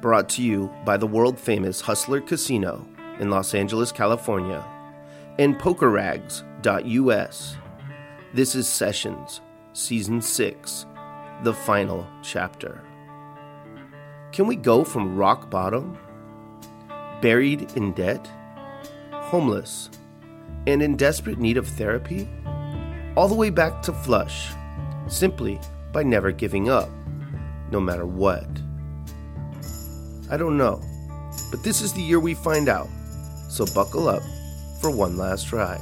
brought to you by the world-famous Hustler Casino in Los Angeles, California, and PokerRags.us. This is Sessions, Season 6, the final chapter. Can we go from rock bottom, buried in debt, homeless, and in desperate need of therapy, all the way back to flush, simply by never giving up, no matter what? I don't know, but this is the year we find out, so buckle up for one last ride.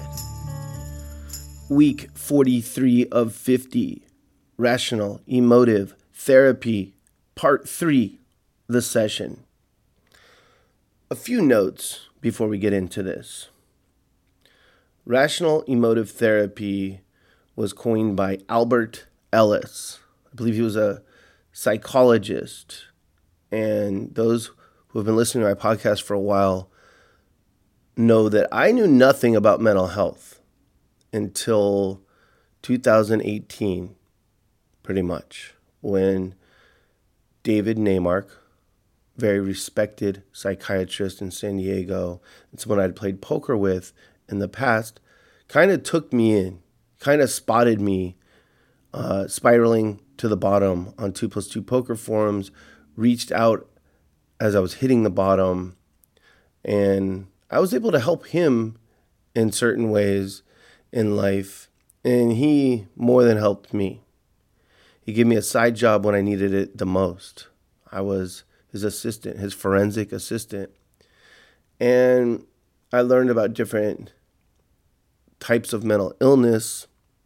Week 43 of 50, Rational Emotive Therapy, Part 3, the session. A few notes before we get into this. Rational Emotive Therapy was coined by Albert Ellis. I believe he was a psychologist. And those who have been listening to my podcast for a while know that I knew nothing about mental health until 2018, pretty much, when David Naimark, very respected psychiatrist in San Diego, and someone I'd played poker with in the past, kind of took me in, kind of spotted me spiraling to the bottom on 2+2 poker forums, reached out as I was hitting the bottom, and I was able to help him in certain ways in life, and he more than helped me. He gave me a side job when I needed it the most. I was his assistant, his forensic assistant, and I learned about different types of mental illness,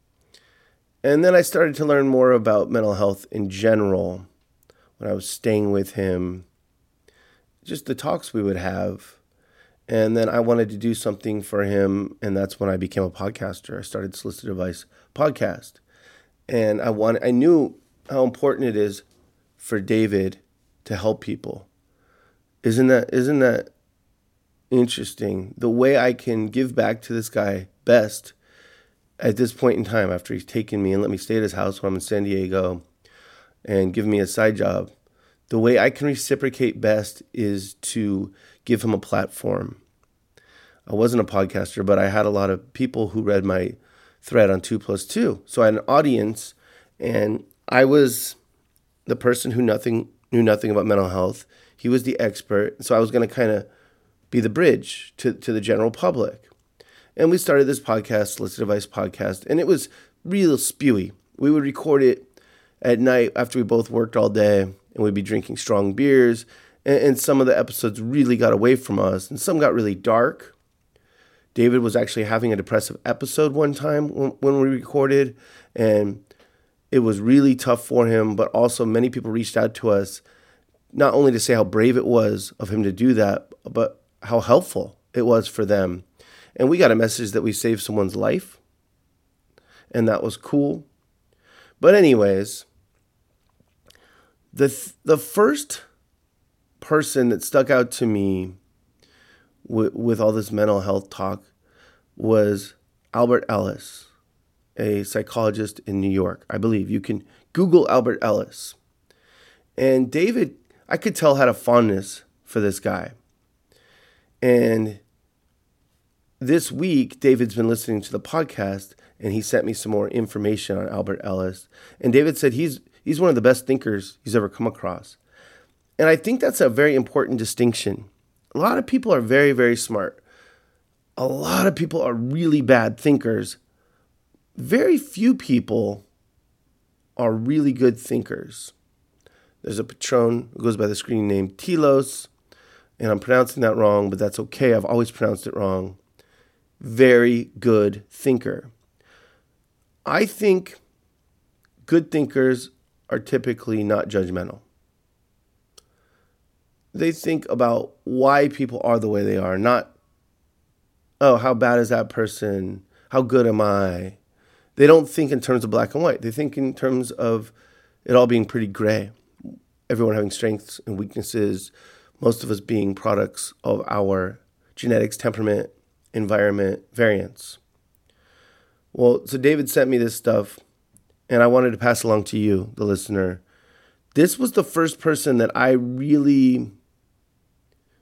and then I started to learn more about mental health in general when I was staying with him, just the talks we would have. And then I wanted to do something for him, and that's when I became a podcaster. I started Solicited Advice Podcast. And I knew how important it is for David to help people. Isn't that interesting? The way I can give back to this guy best at this point in time, after he's taken me and let me stay at his house when I'm in San Diego and give me a side job, the way I can reciprocate best is to give him a platform. I wasn't a podcaster, but I had a lot of people who read my thread on 2+2. So I had an audience, and I was the person who knew nothing about mental health. He was the expert. So I was going to kind of be the bridge to the general public. And we started this podcast, Solicited Advice Podcast, and it was real spewy. We would record it at night after we both worked all day, and we'd be drinking strong beers, and some of the episodes really got away from us, and some got really dark. David was actually having a depressive episode one time when we recorded, and it was really tough for him, but also many people reached out to us, not only to say how brave it was of him to do that, but how helpful it was for them. And we got a message that we saved someone's life, and that was cool. But anyways, the first person that stuck out to me with all this mental health talk was Albert Ellis, a psychologist in New York. I believe you can Google Albert Ellis. And David, I could tell, had a fondness for this guy. And this week, David's been listening to the podcast, and he sent me some more information on Albert Ellis. And David said he's one of the best thinkers he's ever come across. And I think that's a very important distinction. A lot of people are very, very smart. A lot of people are really bad thinkers. Very few people are really good thinkers. There's a Patron who goes by the screen name Telos, and I'm pronouncing that wrong, but that's okay. I've always pronounced it wrong. Very good thinker. I think good thinkers are typically not judgmental. They think about why people are the way they are, not, oh, how bad is that person? How good am I? They don't think in terms of black and white. They think in terms of it all being pretty gray. Everyone having strengths and weaknesses, most of us being products of our genetics, temperament, environment, variance. Well, so David sent me this stuff, and I wanted to pass along to you, the listener. This was the first person that I really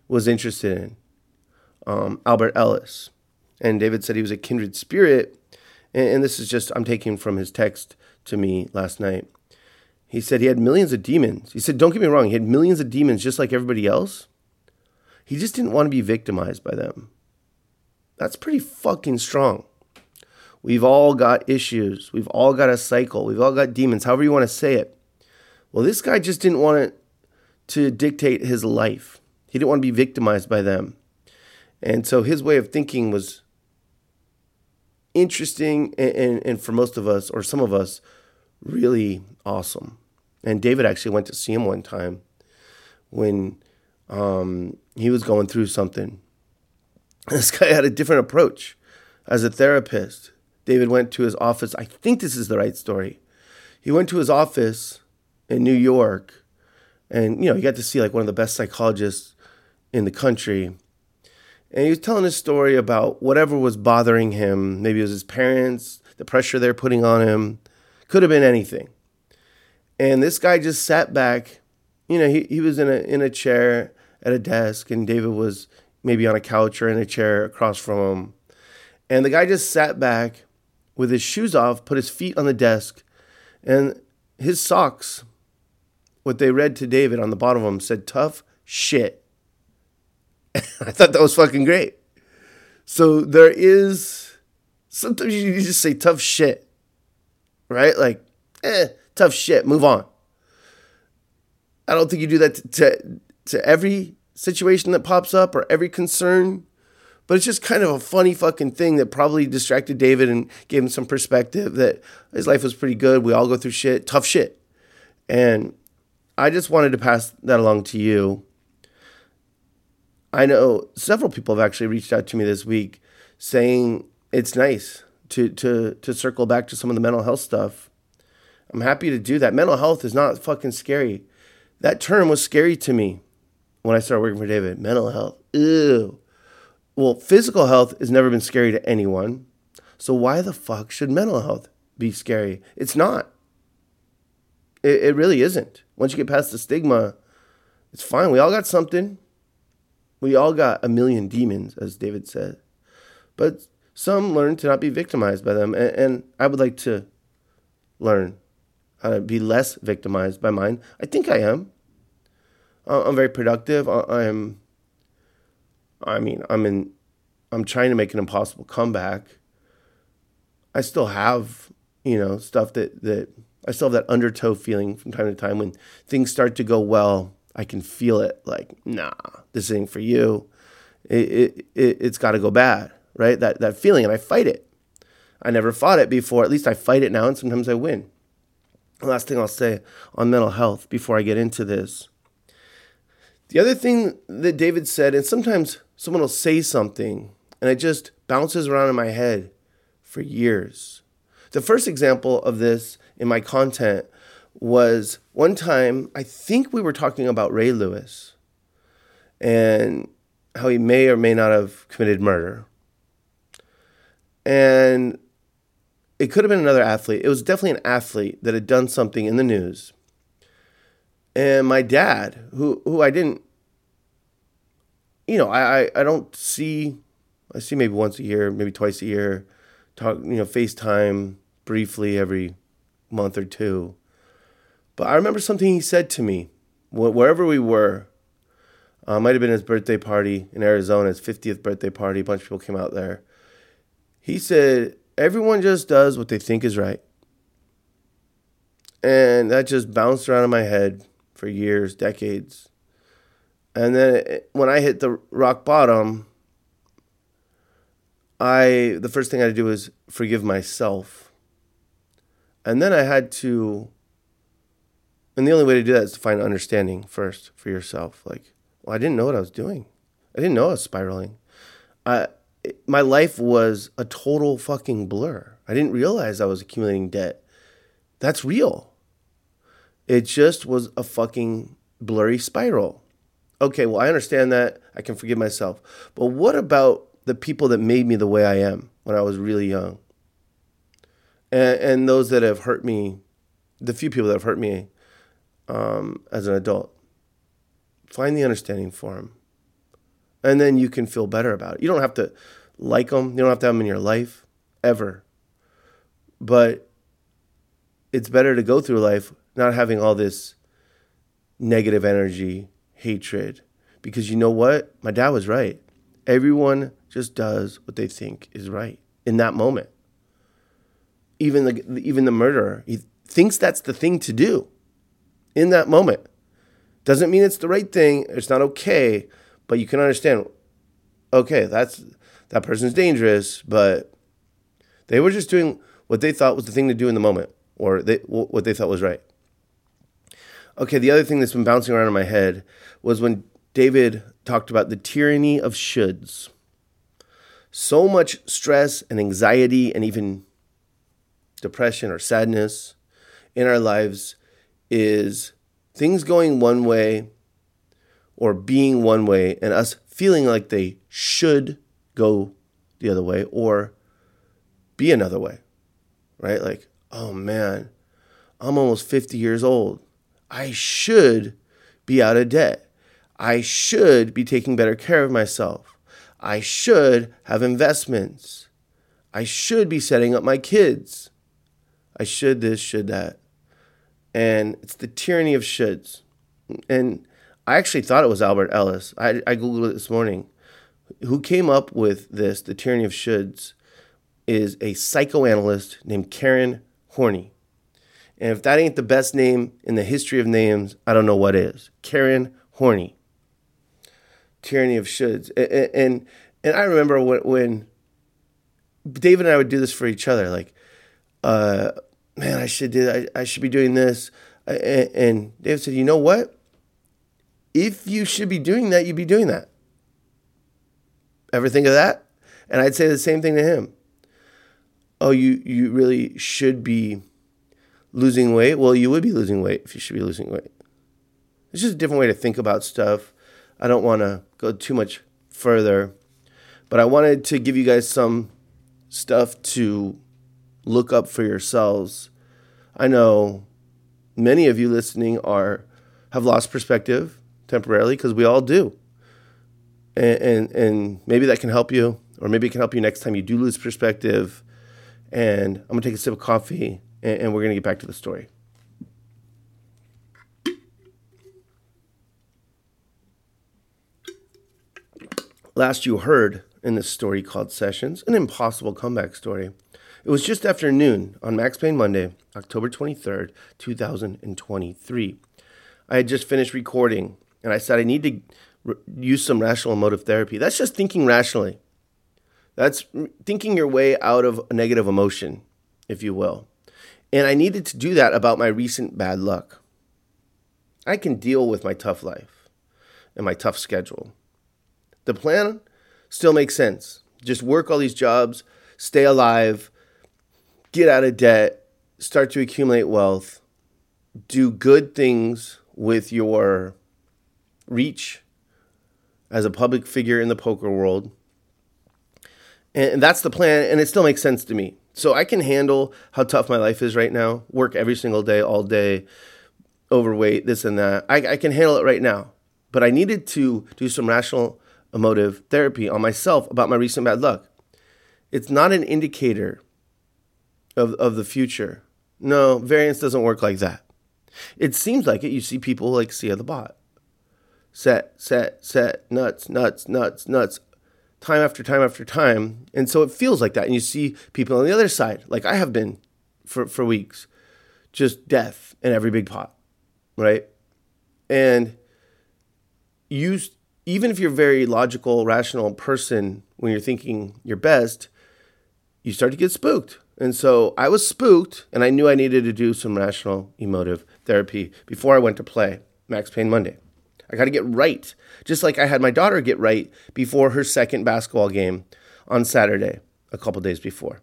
was interested in, Albert Ellis. And David said he was a kindred spirit. And this is just, I'm taking from his text to me last night. He said he had millions of demons. He said, don't get me wrong, he had millions of demons just like everybody else. He just didn't want to be victimized by them. That's pretty fucking strong. We've all got issues. We've all got a cycle. We've all got demons, however you want to say it. Well, this guy just didn't want it to dictate his life. He didn't want to be victimized by them. And so his way of thinking was interesting and for most of us, or some of us, really awesome. And David actually went to see him one time when he was going through something. This guy had a different approach. As a therapist, David went to his office. I think this is the right story. He went to his office in New York, and, you got to see like one of the best psychologists in the country. And he was telling his story about whatever was bothering him. Maybe it was his parents, the pressure they're putting on him. Could have been anything. And this guy just sat back. He was in a chair at a desk, and David was maybe on a couch or in a chair across from him. And the guy just sat back with his shoes off, put his feet on the desk, and his socks, what they read to David on the bottom of them, said tough shit. I thought that was fucking great. So there is, sometimes you just say tough shit, right? Like, tough shit, move on. I don't think you do that to every situation that pops up or every concern, but it's just kind of a funny fucking thing that probably distracted David and gave him some perspective that his life was pretty good. We all go through shit, tough shit. And I just wanted to pass that along to you. I know several people have actually reached out to me this week saying it's nice to circle back to some of the mental health stuff. I'm happy to do that. Mental health is not fucking scary. That term was scary to me when I started working for David. Mental health. Ew. Well, physical health has never been scary to anyone. So why the fuck should mental health be scary? It's not. It really isn't. Once you get past the stigma, it's fine. We all got something. We all got a million demons, as David said. But some learn to not be victimized by them. And I would like to learn how to be less victimized by mine. I think I am. I'm very productive. I'm trying to make an impossible comeback. I still have, stuff that I still have that undertow feeling from time to time when things start to go well. I can feel it like, nah, this ain't for you. It's got to go bad, right? That feeling, and I fight it. I never fought it before. At least I fight it now, and sometimes I win. The last thing I'll say on mental health before I get into this. The other thing that David said, and sometimes someone will say something, and it just bounces around in my head for years. The first example of this in my content was one time, I think we were talking about Ray Lewis and how he may or may not have committed murder. And it could have been another athlete. It was definitely an athlete that had done something in the news. And my dad, who I didn't, I don't see, I see maybe once a year, maybe twice a year, talk, FaceTime briefly every month or two. But I remember something he said to me, wherever we were. Might have been his birthday party in Arizona, his 50th birthday party. A bunch of people came out there. He said, everyone just does what they think is right. And that just bounced around in my head for years, decades. And then when I hit the rock bottom, the first thing I had to do was forgive myself. And then I had to, and the only way to do that is to find understanding first for yourself. Like, well, I didn't know what I was doing. I didn't know I was spiraling. My life was a total fucking blur. I didn't realize I was accumulating debt. That's real. It just was a fucking blurry spiral. Okay, well, I understand that. I can forgive myself. But what about the people that made me the way I am when I was really young? And those that have hurt me, the few people that have hurt me as an adult. Find the understanding for them. And then you can feel better about it. You don't have to like them. You don't have to have them in your life ever. But it's better to go through life not having all this negative energy, hatred. Because you know what? My dad was right. Everyone just does what they think is right in that moment. Even the murderer, he thinks that's the thing to do in that moment. Doesn't mean it's the right thing. It's not okay. But you can understand, okay, that person's dangerous, but they were just doing what they thought was the thing to do in the moment, or what they thought was right. Okay, the other thing that's been bouncing around in my head was when David talked about the tyranny of shoulds. So much stress and anxiety and even depression or sadness in our lives is things going one way or being one way and us feeling like they should go the other way or be another way, right? Like, oh man, I'm almost 50 years old. I should be out of debt. I should be taking better care of myself. I should have investments. I should be setting up my kids. I should this, should that. And it's the tyranny of shoulds. And I actually thought it was Albert Ellis. I Googled it this morning. Who came up with this, the tyranny of shoulds, is a psychoanalyst named Karen Horney. And if that ain't the best name in the history of names, I don't know what is. Karen Horney. Tyranny of shoulds. And I remember when David and I would do this for each other, like, man, I should do that. I should be doing this. And David said, you know what? If you should be doing that, you'd be doing that. Ever think of that? And I'd say the same thing to him. Oh, you really should be losing weight? Well, you would be losing weight if you should be losing weight. It's just a different way to think about stuff. I don't want to go too much further, but I wanted to give you guys some stuff to look up for yourselves. I know many of you listening have lost perspective temporarily, because we all do. And maybe that can help you, or maybe it can help you next time you do lose perspective. And I'm going to take a sip of coffee, and we're going to get back to the story. Last you heard in this story called Sessions, an impossible comeback story. It was just after noon on Max Payne Monday, October 23rd, 2023. I had just finished recording, and I said I need to use some rational emotive therapy. That's just thinking rationally. That's thinking your way out of a negative emotion, if you will. And I needed to do that about my recent bad luck. I can deal with my tough life and my tough schedule. The plan still makes sense. Just work all these jobs, stay alive, get out of debt, start to accumulate wealth, do good things with your reach as a public figure in the poker world. And that's the plan, and it still makes sense to me. So I can handle how tough my life is right now, work every single day, all day, overweight, this and that. I can handle it right now. But I needed to do some rational emotive therapy on myself about my recent bad luck. It's not an indicator of the future. No, variance doesn't work like that. It seems like it. You see people like Sia the Bot. Set, nuts, time after time after time. And so it feels like that. And you see people on the other side, like I have been for weeks, just death in every big pot, right? And even if you're a very logical, rational person, when you're thinking your best, you start to get spooked. And so I was spooked, and I knew I needed to do some rational emotive therapy before I went to play Max Payne Monday. I got to get right, just like I had my daughter get right before her second basketball game on Saturday, a couple days before.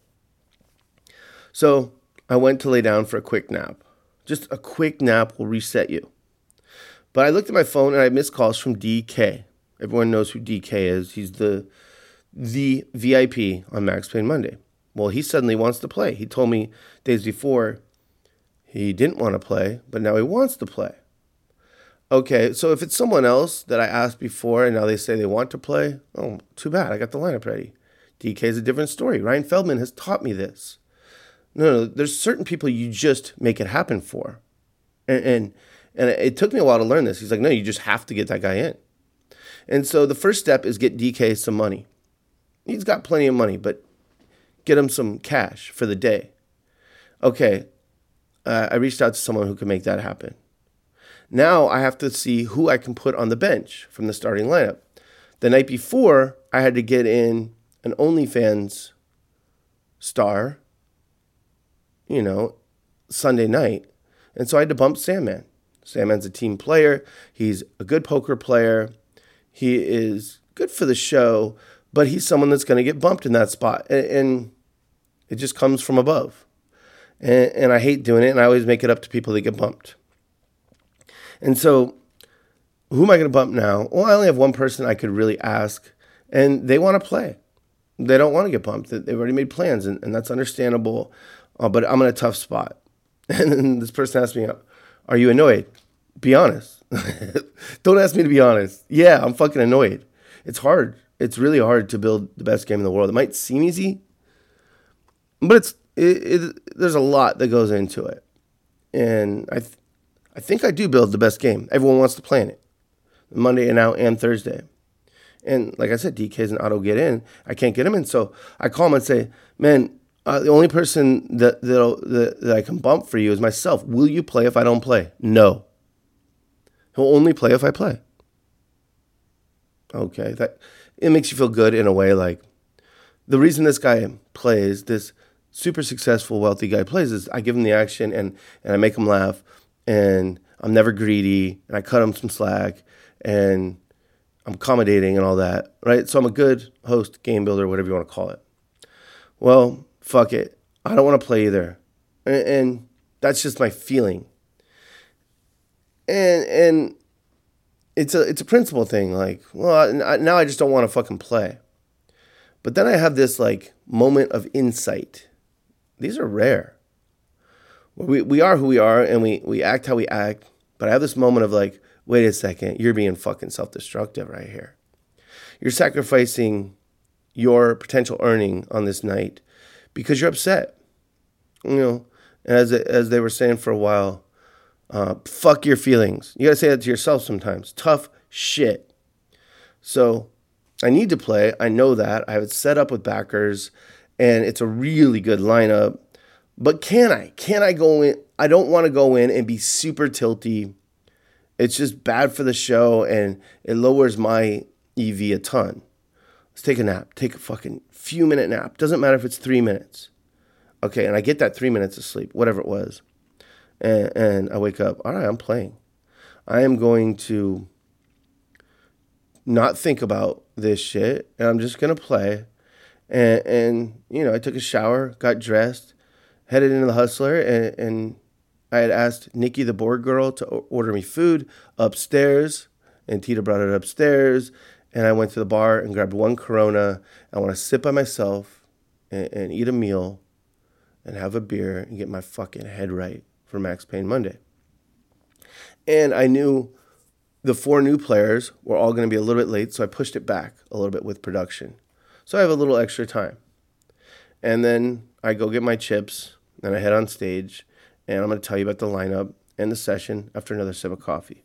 So I went to lay down for a quick nap. Just a quick nap will reset you. But I looked at my phone and I had missed calls from DK. Everyone knows who DK is. He's the VIP on Max Payne Monday. Well, he suddenly wants to play. He told me days before he didn't want to play, but now he wants to play. Okay, so if it's someone else that I asked before and now they say they want to play, oh, too bad. I got the lineup ready. DK is a different story. Ryan Feldman has taught me this. No, there's certain people you just make it happen for. And it took me a while to learn this. He's like, no, you just have to get that guy in. And so the first step is get DK some money. He's got plenty of money, but get him some cash for the day. Okay, I reached out to someone who could make that happen. Now I have to see who I can put on the bench from the starting lineup. The night before, I had to get in an OnlyFans star, Sunday night. And so I had to bump Sandman. Sandman's a team player. He's a good poker player. He is good for the show, but he's someone that's going to get bumped in that spot. And it just comes from above. And I hate doing it, and I always make it up to people that get bumped. And so who am I going to bump now? Well, I only have one person I could really ask, and they want to play. They don't want to get bumped. They've already made plans, and that's understandable. But I'm in a tough spot. And then this person asked me, are you annoyed? Be honest. Don't ask me to be honest. Yeah, I'm fucking annoyed. It's hard. It's really hard to build the best game in the world. It might seem easy, but there's a lot that goes into it. And I think I do build the best game. Everyone wants to play in it. Monday and now and Thursday. And like I said, DK's an auto get in. I can't get him in. So I call him and say, man, the only person that I can bump for you is myself. Will you play if I don't play? No. He'll only play if I play. Okay. It makes you feel good in a way. Like, the reason this guy plays, this super successful, wealthy guy plays, is I give him the action and I make him laugh, and I'm never greedy, and I cut him some slack, and I'm accommodating and all that, right? So I'm a good host, game builder, whatever you want to call it. Well, fuck it. I don't want to play either. And that's just my feeling. And it's a principle thing. Like, well, now I just don't want to fucking play. But then I have this like moment of insight. These are rare. We are who we are, and we act how we act. But I have this moment of like, wait a second, you're being fucking self-destructive right here. You're sacrificing your potential earning on this night because you're upset. As they were saying for a while, fuck your feelings. You got to say that to yourself sometimes. Tough shit. So I need to play. I know that. I have it set up with backers, and it's a really good lineup. But can I? Can I go in? I don't want to go in and be super tilty. It's just bad for the show, and it lowers my EV a ton. Let's take a nap. Take a fucking few minute nap. Doesn't matter if it's 3 minutes. Okay, and I get that 3 minutes of sleep, whatever it was. And I wake up. All right, I'm playing. I am going to not think about this shit, and I'm just going to play. And I took a shower, got dressed, headed into the Hustler, and I had asked Nikki, the board girl, to order me food upstairs, and Tita brought it upstairs, and I went to the bar and grabbed one Corona. I want to sit by myself and eat a meal and have a beer and get my fucking head right for Max Payne Monday. And I knew the 4 new players were all going to be a little bit late, so I pushed it back a little bit with production. So I have a little extra time. And then I go get my chips, and I head on stage, and I'm going to tell you about the lineup and the session after another sip of coffee.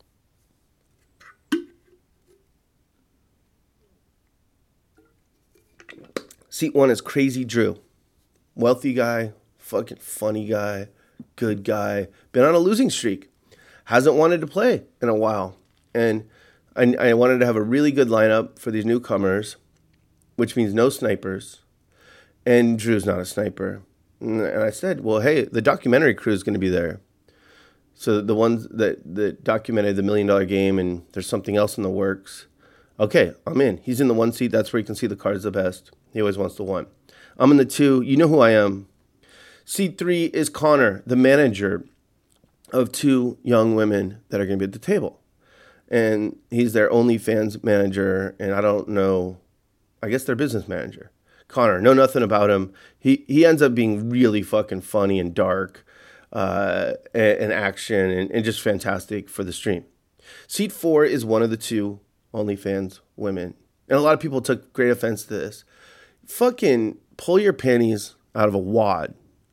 Seat 1 is Crazy Drew. Wealthy guy, fucking funny guy, good guy. Been on a losing streak. Hasn't wanted to play in a while. And I wanted to have a really good lineup for these newcomers, which means no snipers. And Drew's not a sniper. And I said, well, hey, the documentary crew is going to be there. So the ones that documented the $1 Million Game, and there's something else in the works. Okay, I'm in. He's in the 1 seat. That's where you can see the cards the best. He always wants the 1. I'm in the 2. You know who I am. Seat 3 is Connor, the manager of 2 young women that are going to be at the table. And he's their OnlyFans manager, and I don't know, I guess their business manager. Connor, know nothing about him. He ends up being really fucking funny and dark and action and just fantastic for the stream. Seat 4 is one of the two OnlyFans women. And a lot of people took great offense to this. Fucking pull your panties out of a wad.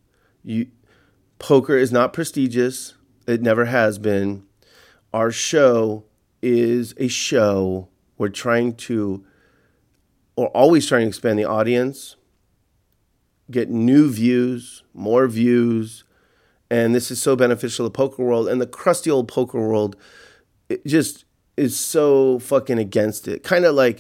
Poker is not prestigious. It never has been. Our show is a show. We're always trying to expand the audience, get new views, more views. And this is so beneficial to the poker world. And the crusty old poker world, it just is so fucking against it. Kind of like,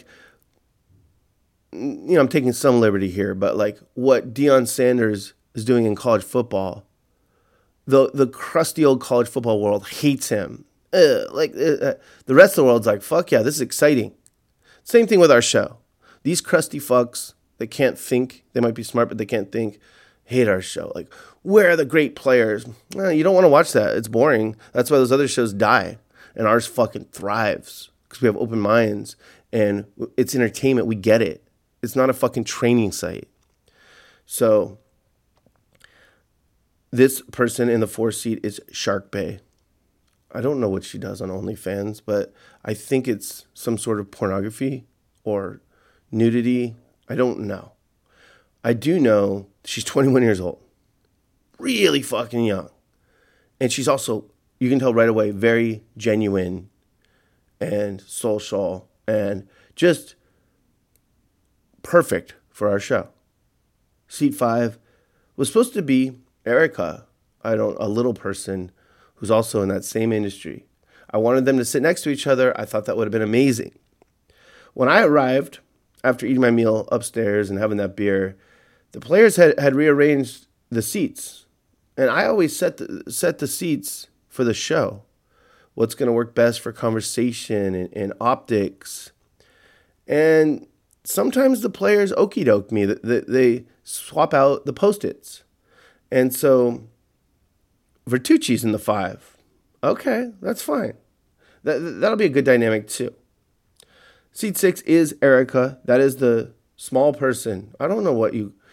I'm taking some liberty here, but like what Deion Sanders is doing in college football, the crusty old college football world hates him. The rest of the world's like, fuck yeah, this is exciting. Same thing with our show. These crusty fucks that can't think, they might be smart, but they can't think, hate our show. Like, where are the great players? You don't want to watch that. It's boring. That's why those other shows die. And ours fucking thrives because we have open minds and it's entertainment. We get it. It's not a fucking training site. So this person in the 4th seat is Shark Bay. I don't know what she does on OnlyFans, but I think it's some sort of pornography or nudity. I don't know. I do know she's 21 years old. Really fucking young. And she's also, you can tell right away, very genuine and social and just perfect for our show. Seat 5 was supposed to be Erica, a little person who's also in that same industry. I wanted them to sit next to each other. I thought that would have been amazing. When I arrived, after eating my meal upstairs and having that beer, the players had rearranged the seats. And I always set the seats for the show. What's going to work best for conversation and optics. And sometimes the players okey-doke me. They swap out the Post-its. And so Vertucci's in the 5. Okay, that's fine. That'll be a good dynamic too. Seat 6 is Erica. That is the small person. I don't know what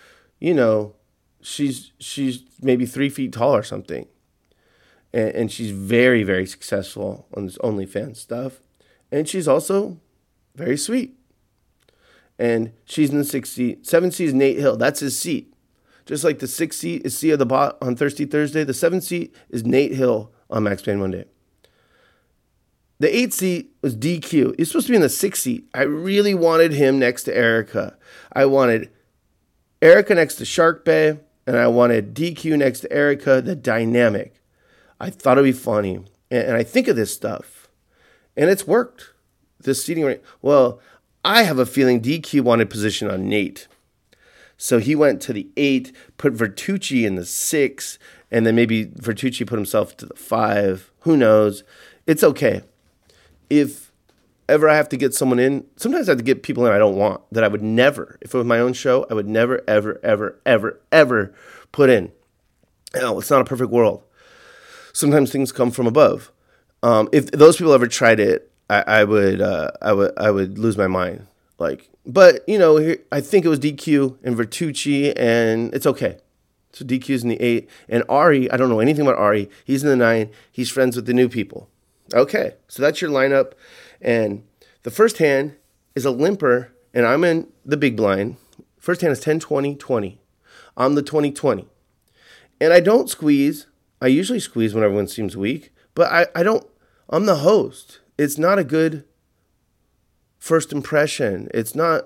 she's maybe 3 feet tall or something. And she's very, very successful on this OnlyFans stuff. And she's also very sweet. And she's in the 6th seat. 7th seat is Nate Hill. That's his seat. Just like the 6th seat is Sia the Bot on Thirsty Thursday, the 7th seat is Nate Hill on Max Payne Monday. The 8th seat was DQ. He's supposed to be in the 6th seat. I really wanted him next to Erica. I wanted Erica next to Shark Bay, and I wanted DQ next to Erica, the dynamic. I thought it'd be funny. And I think of this stuff. And it's worked. This seating rate. Well, I have a feeling DQ wanted position on Nate. So he went to the 8, put Vertucci in the 6, and then maybe Vertucci put himself to the 5. Who knows? It's okay. If ever I have to get someone in, sometimes I have to get people in I don't want, that I would never, if it was my own show, I would never, ever, ever, ever, ever put in. No, it's not a perfect world. Sometimes things come from above. If those people ever tried it, I would lose my mind. But I think it was DQ and Vertucci, and it's okay. So DQ's in the 8, and Ari, I don't know anything about Ari. He's in the 9. He's friends with the new people. Okay, so that's your lineup, and the first hand is a limper, and I'm in the big blind. First hand is 10, 20, 20. I'm the 20-20, and I don't squeeze. I usually squeeze when everyone seems weak, but I don't. I'm the host. It's not a good first impression. It's not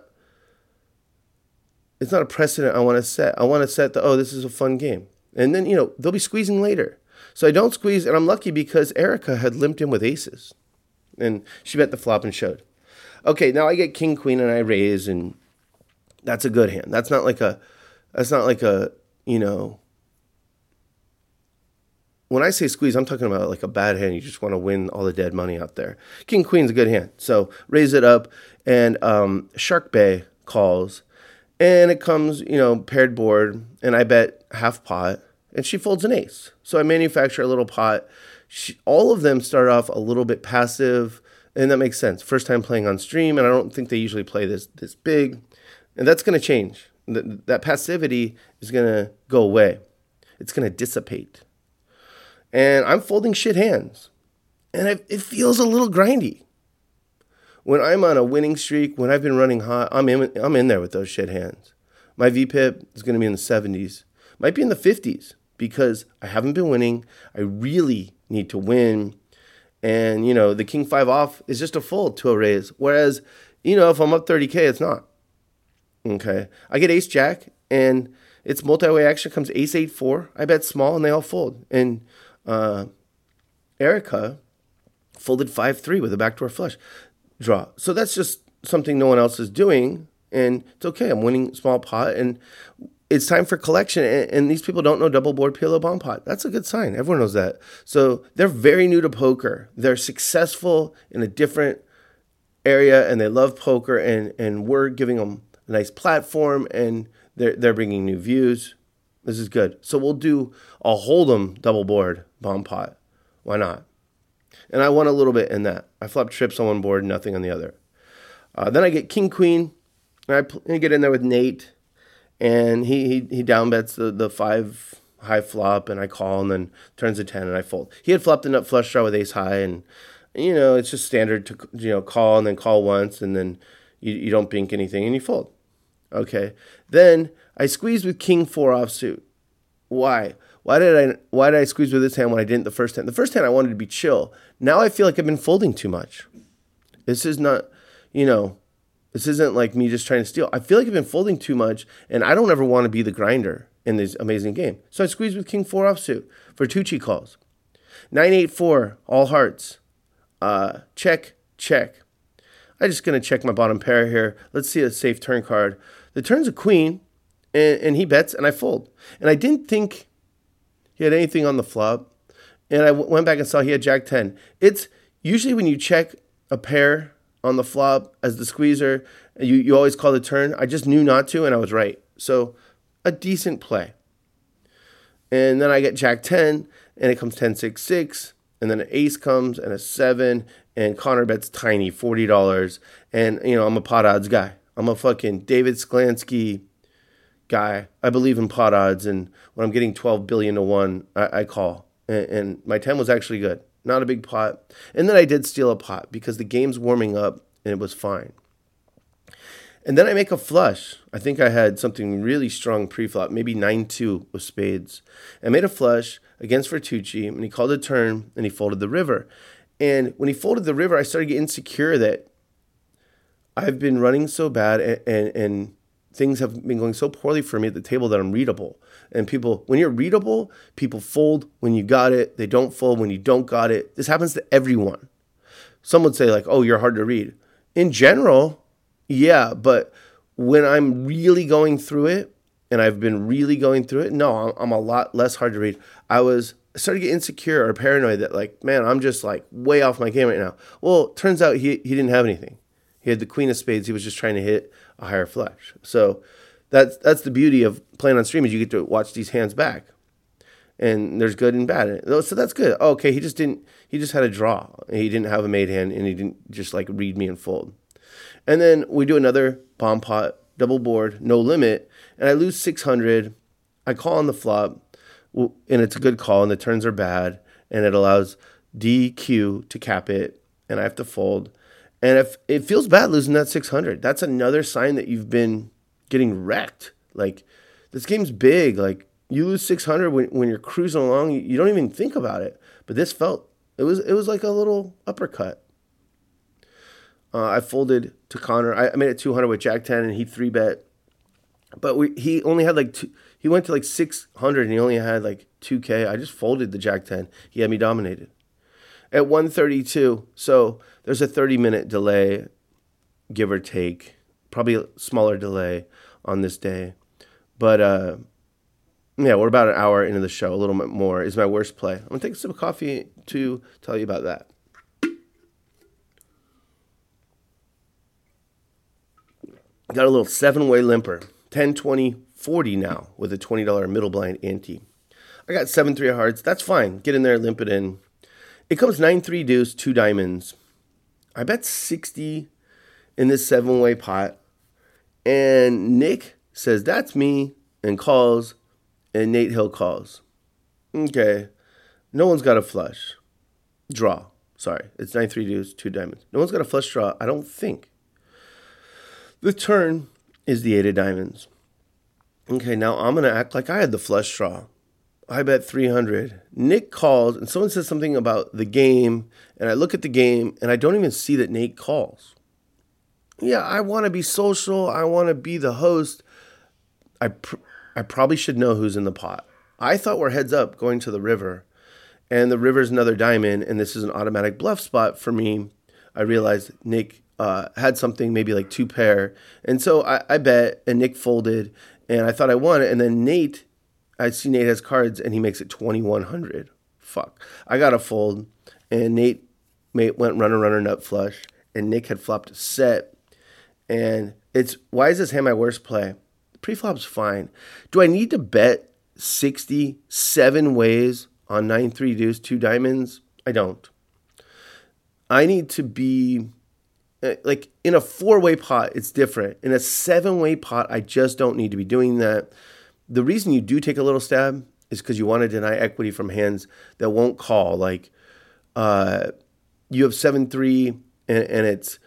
a precedent I want to set. I want to set this is a fun game. And then, they'll be squeezing later. So I don't squeeze, and I'm lucky because Erica had limped in with aces. And she bet the flop and showed. Okay, now I get king, queen, and I raise, and that's a good hand. That's not like a, when I say squeeze, I'm talking about like a bad hand. You just want to win all the dead money out there. King, queen's a good hand. So raise it up, and Shark Bay calls, and it comes, paired board, and I bet half pot, and she folds an ace. So I manufacture a little pot. All of them start off a little bit passive, and that makes sense. First time playing on stream, and I don't think they usually play this big, and that's going to change. That passivity is going to go away. It's going to dissipate. And I'm folding shit hands. And it feels a little grindy. When I'm on a winning streak, when I've been running hot, I'm in there with those shit hands. My VPIP is going to be in the 70s. Might be in the 50s because I haven't been winning. I really need to win. And, the king 5 off is just a fold to a raise. Whereas, if I'm up 30K, it's not. Okay. I get ace jack and it's multi-way action, comes ace 8-4. I bet small and they all fold. And Erica folded 5-3 with a backdoor flush draw. So that's just something no one else is doing. And it's okay. I'm winning small pot and it's time for collection. And these people don't know double board PLO bomb pot. That's a good sign. Everyone knows that. So they're very new to poker. They're successful in a different area and they love poker. And we're giving them a nice platform and they're bringing new views. This is good. So we'll do a hold'em double board bomb pot. Why not? And I won a little bit in that. I flopped trips on one board, nothing on the other. Then I get king queen. And I get in there with Nate, and he down bets the 5 high flop, and I call, and then turns a 10, and I fold. He had flopped a nut flush draw with ace high, and it's just standard to call and then call once, and then you don't bink anything and you fold. Okay. Then I squeeze with king 4 offsuit. Why? Why did I squeeze with this hand when I didn't the first hand? The first hand I wanted to be chill. Now I feel like I've been folding too much. This is not, this isn't like me just trying to steal. I feel like I've been folding too much, and I don't ever want to be the grinder in this amazing game. So I squeeze with king 4 offsuit for Tucci calls. 9-8-4, all hearts. Check. I'm just going to check my bottom pair here. Let's see a safe turn card. The turn's a queen, and he bets, and I fold. And I didn't think he had anything on the flop. And I went back and saw he had jack 10. It's usually when you check a pair on the flop as the squeezer, you always call the turn. I just knew not to, and I was right. So a decent play. And then I get jack 10, and it comes 10-6-6. And then an ace comes and a 7. And Connor bets tiny, $40. And, I'm a pot odds guy. I'm a fucking David Sklansky guy. I believe in pot odds. And when I'm getting 12 billion to 1, I call. And my 10 was actually good. Not a big pot. And then I did steal a pot because the game's warming up and it was fine. And then I make a flush. I think I had something really strong pre-flop, maybe 9-2 with spades. I made a flush against Vertucci, and he called a turn, and he folded the river. And when he folded the river, I started to get insecure that I've been running so bad, and things have been going so poorly for me at the table that I'm readable. And people, when you're readable, people fold when you got it. They don't fold when you don't got it. This happens to everyone. Some would say, like, oh, you're hard to read. In general, yeah, but when I'm really going through it, and I've been really going through it, no, I'm a lot less hard to read. I started to get insecure or paranoid that, like, man, I'm just like way off my game right now. Well, turns out he didn't have anything. He had the queen of spades. He was just trying to hit a higher flush. So that's the beauty of playing on stream, is you get to watch these hands back. And there's good and bad. So that's good. Oh, okay, he just had a draw. He didn't have a made hand, and he didn't just like read me and fold. And then we do another bomb pot, double board, no limit, and I lose 600. I call on the flop, and it's a good call, and the turns are bad, and it allows DQ to cap it, and I have to fold. And if it feels bad losing that 600, that's another sign that you've been getting wrecked. Like, this game's big. Like, you lose 600 when you're cruising along, you don't even think about it. But this it was like a little uppercut. I folded to Connor. I made it 200 with jack 10, and he 3-bet. But he only had like he went to like 600, and he only had like 2K. I just folded the jack 10. He had me dominated. At 132, so there's a 30-minute delay, give or take. Probably a smaller delay on this day. But, yeah, we're about an hour into the show. A little bit more is my worst play. I'm going to take a sip of coffee to tell you about that. Got a little 7-way limper. 10, 20, 40 now with a $20 middle blind ante. I got 7-3 hearts. That's fine. Get in there, limp it in. It comes 9-3 deuce, 2 diamonds. I bet 60 in this 7-way pot. And Nick says, that's me, and calls, and Nate Hill calls. Okay. No one's got a flush. Draw. Sorry, it's 9-3 deuce, 2 diamonds. No one's got a flush draw, I don't think. The turn is the 8 of diamonds. Okay, now I'm going to act like I had the flush draw. I bet 300. Nick calls, and someone says something about the game, and I look at the game, and I don't even see that Nate calls. Yeah, I want to be social. I want to be the host. I probably should know who's in the pot. I thought we're heads up going to the river, and the river's another diamond, and this is an automatic bluff spot for me. I realized Nick had something, maybe like 2 pair, and so I bet, and Nick folded, and I thought I won, and then Nate, I see Nate has cards, and he makes it 2,100. Fuck. I got a fold, and Nate went runner, nut flush, and Nick had flopped a set, and why is this hand my worst play? The pre-flop's fine. Do I need to bet 67 ways on 9-3 deuce, 2 diamonds? I don't. I need to be, like, in a 4-way pot, it's different. In a 7-way pot, I just don't need to be doing that. The reason you do take a little stab is because you want to deny equity from hands that won't call. Like, you have 7-3 and it's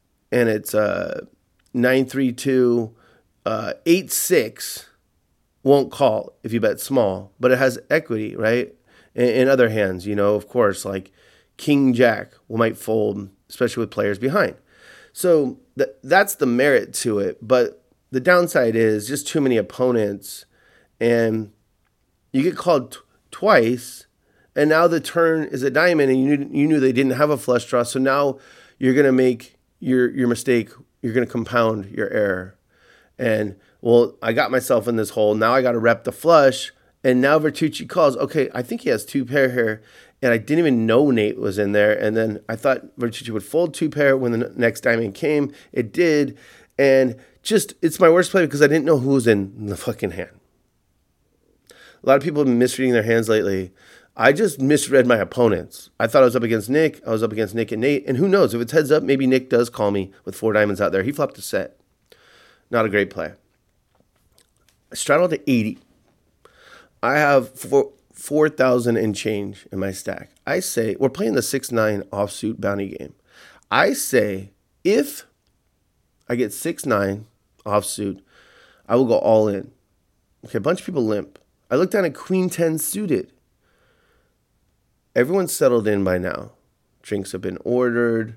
9-3-2, 8-6 won't call if you bet small, but it has equity, right? In other hands, of course, like King Jack might fold, especially with players behind. So that's the merit to it. But the downside is just too many opponents, and you get called twice, and now the turn is a diamond, and you knew they didn't have a flush draw. So now you're going to make your mistake. You're going to compound your error. And, well, I got myself in this hole. Now I got to rep the flush. And now Vertucci calls. Okay, I think he has 2 pair here. And I didn't even know Nate was in there. And then I thought Vertucci would fold 2 pair when the next diamond came. It did. And it's my worst play because I didn't know who was in the fucking hand. A lot of people have been misreading their hands lately. I just misread my opponents. I thought I was up against Nick. I was up against Nick and Nate. And who knows? If it's heads up, maybe Nick does call me with 4 diamonds out there. He flopped a set. Not a great play. I straddled to 80. I have 4,000 and change in my stack. I say, we're playing the 6-9 offsuit bounty game. I say, if I get 6-9 offsuit, I will go all in. Okay, a bunch of people limp. I look down at Queen 10 suited. Everyone's settled in by now. Drinks have been ordered.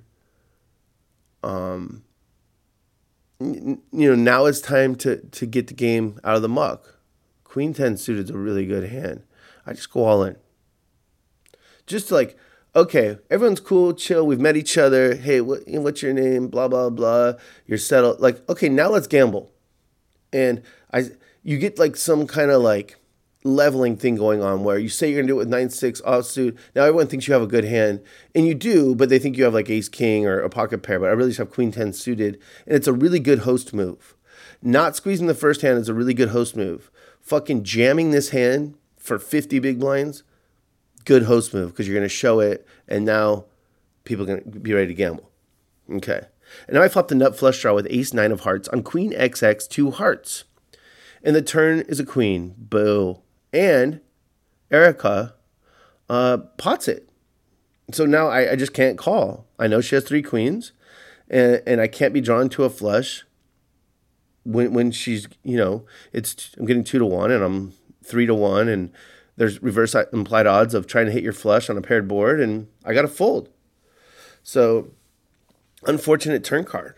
Now it's time to get the game out of the muck. Queen 10 suited is a really good hand. I just go all in. Just like, okay, everyone's cool, chill. We've met each other. Hey, what's your name? Blah, blah, blah. You're settled. Like, okay, now let's gamble. And you get like some kind of like leveling thing going on where you say you're going to do it with 9-6 offsuit. Now everyone thinks you have a good hand, and you do, but they think you have like ace king or a pocket pair, but I really just have Queen 10 suited, and it's a really good host move. Not squeezing the first hand is a really good host move. Fucking jamming this hand for 50 big blinds, good host move because you're going to show it, and now people are going to be ready to gamble. Okay. And now I flopped the nut flush draw with ace 9 of hearts on Queen XX 2 hearts. And the turn is a queen. Boo. And Erica pots it. So now I just can't call. I know she has 3 queens, and I can't be drawn to a flush when she's, I'm getting 2-1 and I'm 3-1, and there's reverse implied odds of trying to hit your flush on a paired board, and I got to fold. So, unfortunate turn card.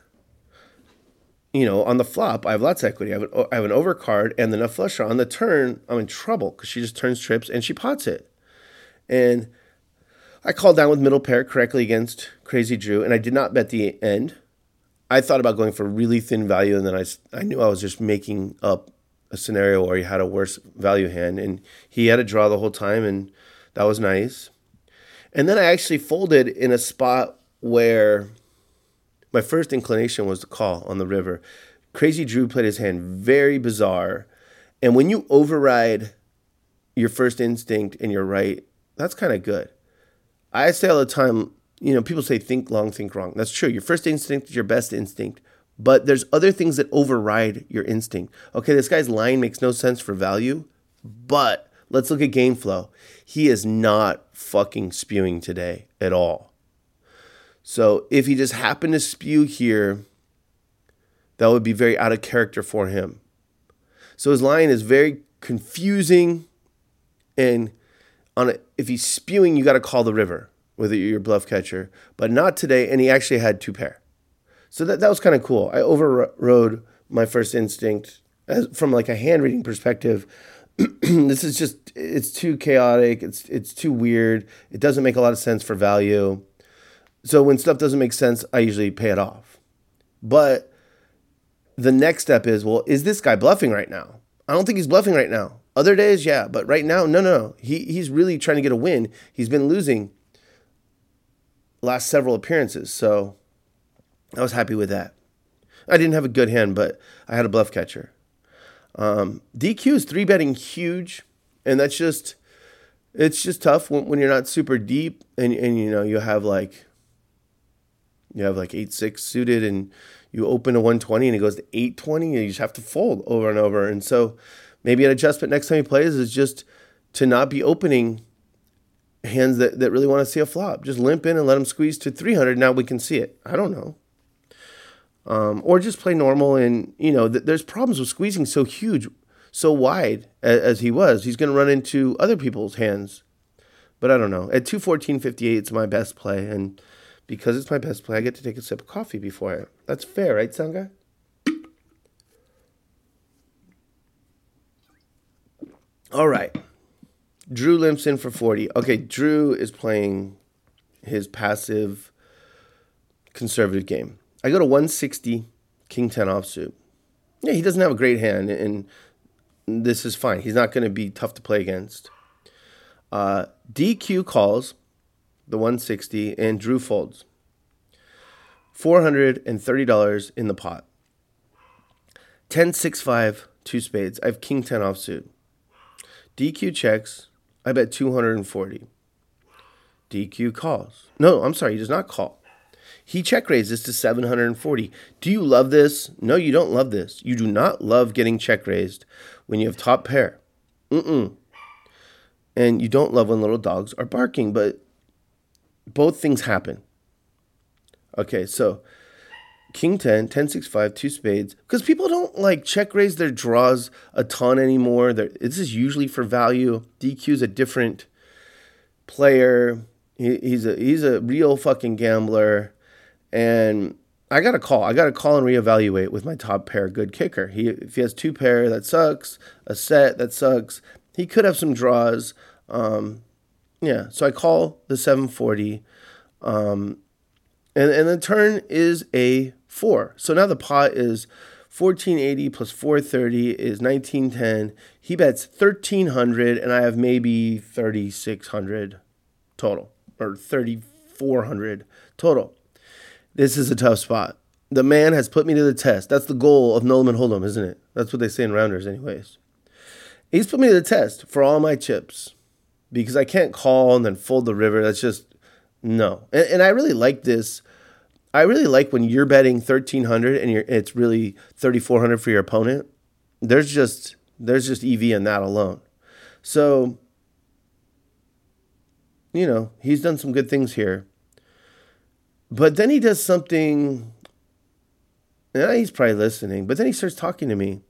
On the flop, I have lots of equity. I have an overcard and the nut flush draw. On the turn, I'm in trouble because she just turns trips and she pots it. And I called down with middle pair correctly against Crazy Drew, and I did not bet the end. I thought about going for really thin value, and then I knew I was just making up a scenario where he had a worse value hand, and he had a draw the whole time, and that was nice. And then I actually folded in a spot where my first inclination was to call on the river. Crazy Drew played his hand very bizarre. And when you override your first instinct and you're right, that's kind of good. I say all the time, people say think long, think wrong. That's true. Your first instinct is your best instinct. But there's other things that override your instinct. Okay, this guy's line makes no sense for value, but let's look at game flow. He is not fucking spewing today at all. So if he just happened to spew here, that would be very out of character for him. So his line is very confusing, and if he's spewing, you got to call the river with your bluff catcher, but not today. And he actually had 2 pair. So that was kind of cool. I overrode my first instinct from like a hand reading perspective. This is just, it's too chaotic. It's too weird. It doesn't make a lot of sense for value. So when stuff doesn't make sense, I usually pay it off. But the next step is, well, is this guy bluffing right now? I don't think he's bluffing right now. Other days, yeah, but right now, no. He's really trying to get a win. He's been losing last several appearances, so I was happy with that. I didn't have a good hand, but I had a bluff catcher. DQ is 3-betting huge, and it's just tough when you're not super deep, and you have like 8-6 suited, and you open a 120 and it goes to 820, and you just have to fold over and over. And so maybe an adjustment next time he plays is just to not be opening hands that really want to see a flop. Just limp in and let him squeeze to 300. Now we can see it. I don't know. Or just play normal. And, there's problems with squeezing so huge, so wide as he was. He's going to run into other people's hands. But I don't know. At 214.58, it's my best play. And because it's my best play, I get to take a sip of coffee before it. That's fair, right, sound guy? All right. Drew limps in for 40. Okay, Drew is playing his passive conservative game. I go to 160, king 10 offsuit. Yeah, he doesn't have a great hand, and this is fine. He's not going to be tough to play against. DQ calls the 160, and Drew folds. $430 in the pot. 10-6-5, 2 spades. I have king 10 offsuit. DQ checks. I bet 240. DQ calls. No, I'm sorry, he does not call. He check raises to 740. Do you love this? No, you don't love this. You do not love getting check raised when you have top pair. And you don't love when little dogs are barking, but both things happen. Okay, so king 10, 10-6-5, 2 spades. Because people don't like check raise their draws a ton anymore. This is usually for value. DQ's a different player. He's a real fucking gambler. And I got to call. I got to call and reevaluate with my top pair good kicker. If he has 2 pair, that sucks. A set, that sucks. He could have some draws. So I call the 740. And the turn is a 4. So now the pot is 1480 plus 430 is 1910. He bets 1300, and I have maybe 3600 total, or 3400 total. This is a tough spot. The man has put me to the test. That's the goal of No Limit Hold'em, isn't it? That's what they say in rounders anyways. He's put me to the test for all my chips because I can't call and then fold the river. That's just, no. And I really like this. I really like when you're betting 1,300 and it's really 3,400 for your opponent. There's just EV in that alone. So, he's done some good things here. But then he does something, and he's probably listening, but then he starts talking to me.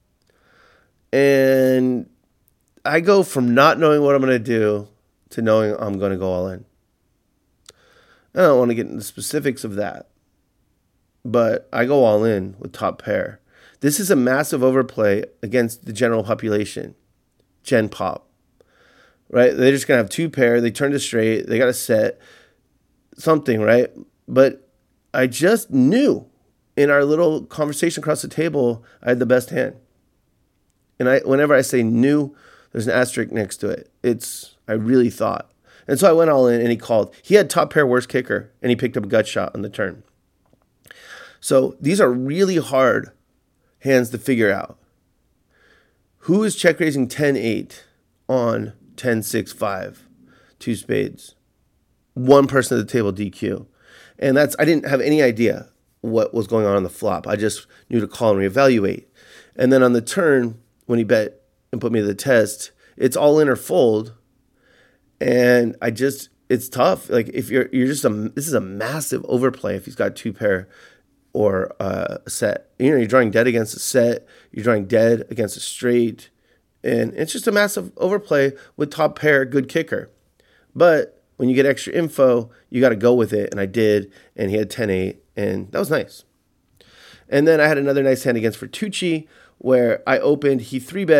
And I go from not knowing what I'm going to do to knowing I'm going to go all in. I don't want to get into the specifics of that, but I go all in with top pair. This is a massive overplay against the general population, Gen Pop, right? They're just going to have 2 pair. They turn to straight. They got to set something, right? But I just knew in our little conversation across the table, I had the best hand. And whenever I say knew, there's an asterisk next to it. I really thought. And so I went all in, and he called. He had top pair worst kicker, and he picked up a gut shot on the turn. So these are really hard hands to figure out. Who is check raising 10-8 on 10-6-5, 2 spades? One person at the table, DQ. And I didn't have any idea what was going on the flop. I just knew to call and reevaluate. And then on the turn, when he bet and put me to the test, it's all in or fold. And I just it's tough. Like if you're just this is a massive overplay if he's got two pair or a set. You're drawing dead against a set. You're drawing dead against a straight. And it's just a massive overplay with top pair, good kicker. But when you get extra info, you got to go with it. And I did. And he had 10-8. And that was nice. And then I had another nice hand against Fertucci where I opened. He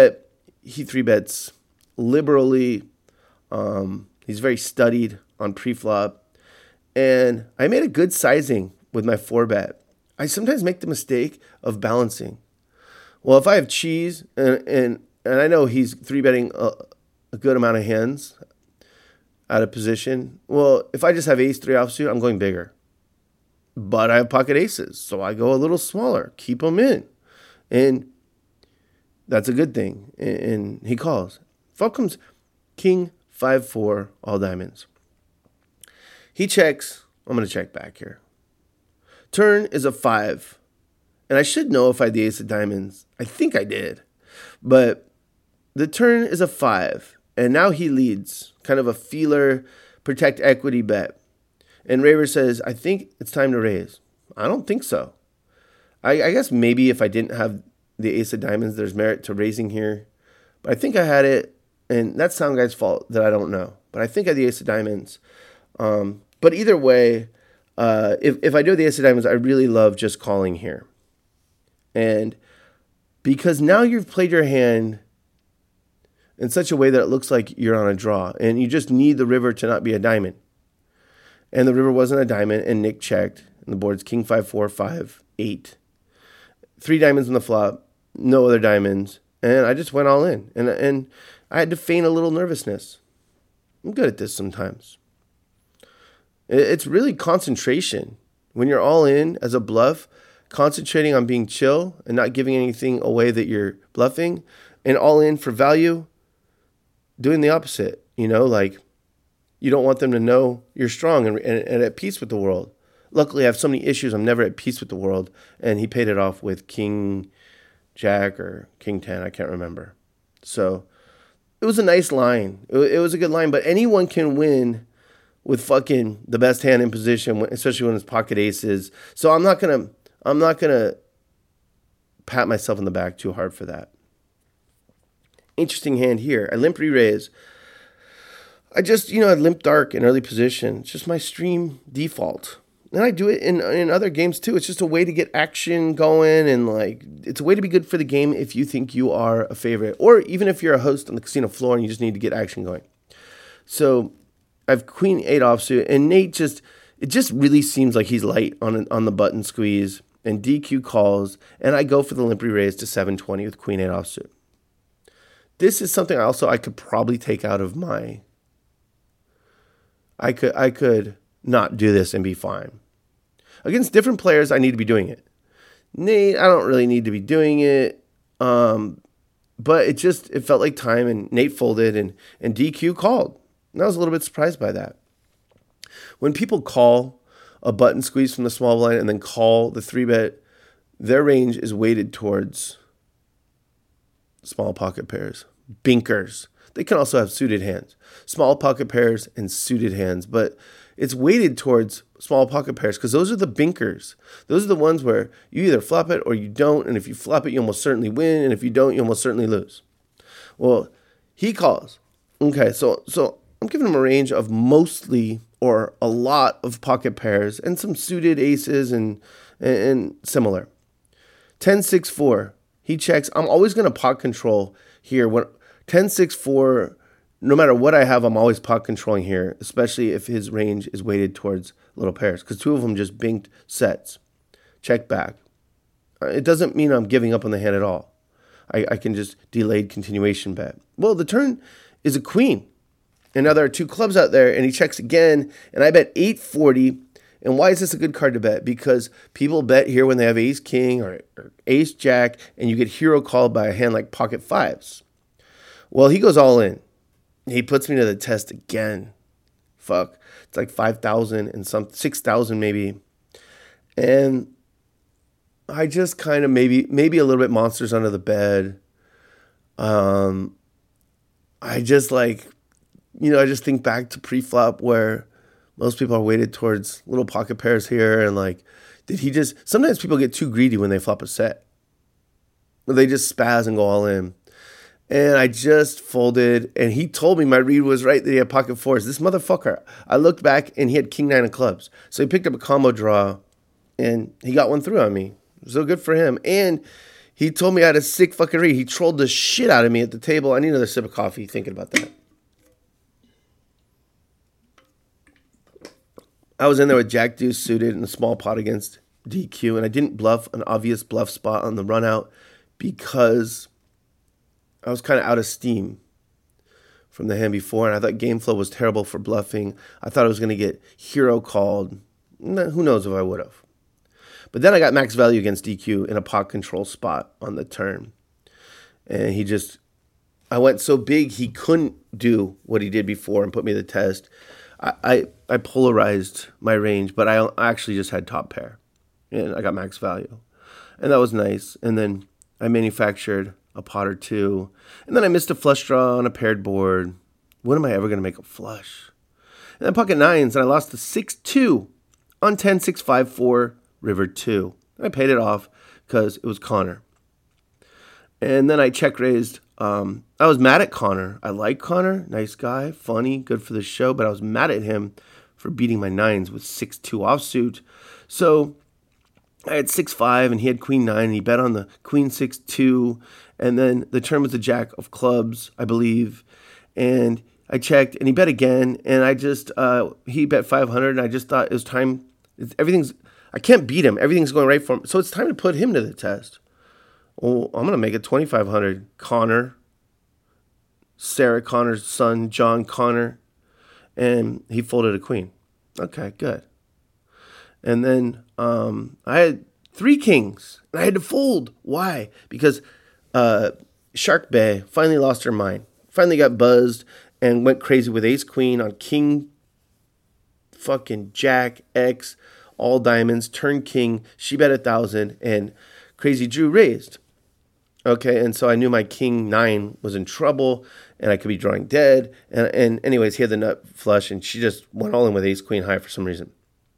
3-bets liberally. He's very studied on preflop. And I made a good sizing with my 4-bet. I sometimes make the mistake of balancing. Well, if I have cheese and I know he's 3-betting a good amount of hands out of position. Well, if I just have ace 3 offsuit, I'm going bigger. But I have pocket aces, so I go a little smaller, keep them in. And that's a good thing. And he calls. Flop comes king 5-4, all diamonds. He checks. I'm going to check back here. Turn is a 5. And I should know if I had the ace of diamonds. I think I did. But the turn is a 5. And now he leads. Kind of a feeler, protect equity bet. And Raver says, I think it's time to raise. I don't think so. I guess maybe if I didn't have the ace of diamonds, there's merit to raising here. But I think I had it. And that's Sound Guy's fault that I don't know. But I think I had the ace of diamonds. But either way, if I do the ace of diamonds, I really love just calling here. And because now you've played your hand in such a way that it looks like you're on a draw. And you just need the river to not be a diamond. And the river wasn't a diamond, and Nick checked. And the board's king 5-4, 5-8. 3 diamonds on the flop, no other diamonds. And I just went all in. And I had to feign a little nervousness. I'm good at this sometimes. It's really concentration. When you're all in as a bluff, concentrating on being chill and not giving anything away that you're bluffing, and all in for value, doing the opposite. Like you don't want them to know you're strong and at peace with the world. Luckily, I have so many issues. I'm never at peace with the world. And he paid it off with King Jack or King 10. I can't remember. So it was a nice line. It was a good line. But anyone can win with fucking the best hand in position, especially when it's pocket aces. So I'm not gonna pat myself on the back too hard for that. Interesting hand here. I limp re-raise. I just, I limp dark in early position. It's just my stream default. And I do it in other games too. It's just a way to get action going, and it's a way to be good for the game if you think you are a favorite, or even if you're a host on the casino floor and you just need to get action going. So I have queen 8 offsuit, and Nate it just really seems like he's light on the button squeeze, and DQ calls, and I go for the limp re-raise to 720 with queen 8 offsuit. This is something I could probably take out of my. I could not do this and be fine. Against different players, I need to be doing it. Nate, I don't really need to be doing it. But it felt like time, and Nate folded, and DQ called. And I was a little bit surprised by that. When people call a button squeeze from the small blind and then call the 3-bet, their range is weighted towards small pocket pairs, binkers. They can also have suited hands, small pocket pairs and suited hands, but it's weighted towards small pocket pairs because those are the binkers. Those are the ones where you either flop it or you don't, and if you flop it, you almost certainly win, and if you don't, you almost certainly lose. Well, he calls. Okay, so I'm giving him a range of mostly or a lot of pocket pairs and some suited aces and similar. 10-6-4. He checks. I'm always going to pot control here. When 10-6-4, no matter what I have, I'm always pot controlling here, especially if his range is weighted towards little pairs, because 2 of them just binked sets. Check back. It doesn't mean I'm giving up on the hand at all. I can just delayed continuation bet. Well, the turn is a queen. And now there are 2 clubs out there, and he checks again, and I bet 840. And why is this a good card to bet? Because people bet here when they have ace king or ace jack, and you get hero called by a hand like pocket 5s. Well, he goes all in. He puts me to the test again. Fuck. It's like 5,000 and 6,000 maybe. And I just kind of maybe a little bit monsters under the bed. I just I just think back to pre-flop where most people are weighted towards little pocket pairs here. And like, sometimes people get too greedy when they flop a set. They just spaz and go all in. And I just folded, and he told me my read was right that he had pocket fours. This motherfucker, I looked back, and he had king nine of clubs. So he picked up a combo draw, and he got one through on me. So good for him. And he told me I had a sick fucking read. He trolled the shit out of me at the table. I need another sip of coffee thinking about that. I was in there with Jack Deuce suited in a small pot against DQ, and I didn't bluff an obvious bluff spot on the run out because I was kind of out of steam from the hand before, and I thought game flow was terrible for bluffing. I thought I was going to get hero called. Who knows if I would have. But then I got max value against DQ in a pot control spot on the turn. And I went so big he couldn't do what he did before and put me to the test. I polarized my range, but I actually just had top pair. And I got max value. And that was nice. And then I manufactured a pot or two. And then I missed a flush draw on a paired board. When am I ever going to make a flush? And then pocket nines, and I lost the 6-2 on 10, 6, 5, 4, river 2. And I paid it off because it was Connor. And then I check raised. I was mad at Connor. I like Connor. Nice guy. Funny. Good for the show. But I was mad at him for beating my nines with 6-2 offsuit. So I had 6-5 and he had queen 9. And he bet on the queen 6-2. And then the turn was the jack of clubs, I believe. And I checked and he bet again. And he bet 500. And I just thought it was time. I can't beat him. Everything's going right for him. So it's time to put him to the test. Well, I'm going to make it 2,500. Connor, Sarah Connor's son, John Connor, and he folded a queen. Okay, good. And then I had 3 kings, and I had to fold. Why? Because Shark Bay finally lost her mind. Finally got buzzed and went crazy with ace queen on king fucking jack X, all diamonds, turn king. She bet 1,000, and Crazy Drew raised. Okay, and so I knew my king 9 was in trouble, and I could be drawing dead. And anyways, he had the nut flush, and she just went all in with ace queen high for some reason.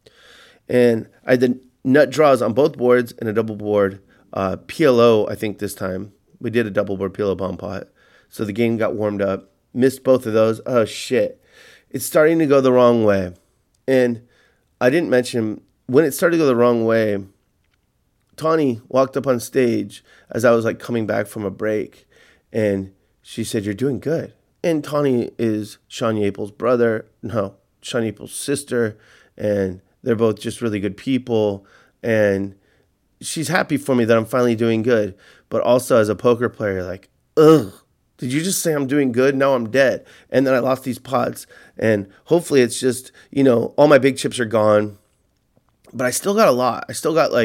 And I had the nut draws on both boards and a double board PLO. I think this time we did a double board PLO bomb pot, so the game got warmed up. Missed both of those. Oh shit, it's starting to go the wrong way. And I didn't mention when it started to go the wrong way. Tawny walked up on stage as I was like coming back from a break, and she said, "You're doing good." And Tawny is Sean Yaple's Sean Yaple's sister, and they're both just really good people. And she's happy for me that I'm finally doing good, but also as a poker player, like, ugh, did you just say I'm doing good? Now I'm dead. And then I lost these pots, and hopefully it's just, all my big chips are gone, but I still got a lot. I still got